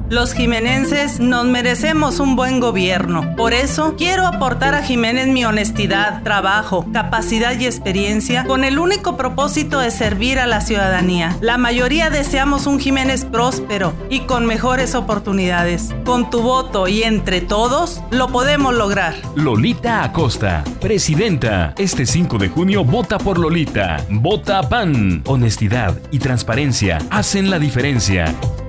Los jimenenses nos merecemos un buen gobierno. Por eso, quiero aportar a Jiménez mi honestidad, trabajo, capacidad y experiencia con el único propósito de servir a la ciudadanía. La mayoría deseamos un Jiménez próspero y con mejores oportunidades. Con tu voto y entre todos, lo podemos lograr. Lolita Acosta, presidenta. Este 5 de junio vota por Lolita. Vota PAN. Honestidad y transparencia hacen la diferencia.